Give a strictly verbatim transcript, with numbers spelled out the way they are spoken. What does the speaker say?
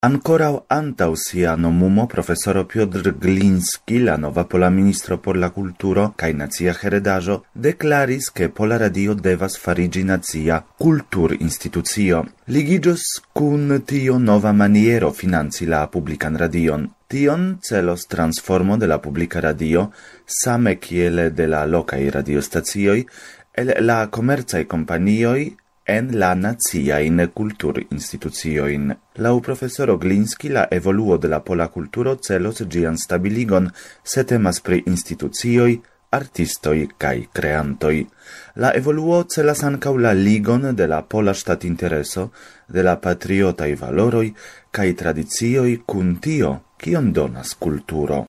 Ancorau antau sia nomumo profesoro Piotr Gliński, la nova pola ministro por la kulturo kaj nacia heredaĵo, deklaris ke Pola Radio devas farigi nacia kultur-institucio. Ligiĝos kun tio nova maniero financi la publikan radion. Tion celos transformo de la publika radio, same kiel de la lokaj radiostacioj, el la komercaj kompanioj en la naciajn kultur-instituciojn. Laŭ profesoro Gliński la evoluo de la pola kulturo celos ĝian stabiligon, se temas pri institucioj, artistoj kaj kreantoj. La evoluo celas ankaŭ la ligon de la pola ŝtatintereso, de la patriotaj valoroj kaj tradicioj kun tio, kion donas kulturo.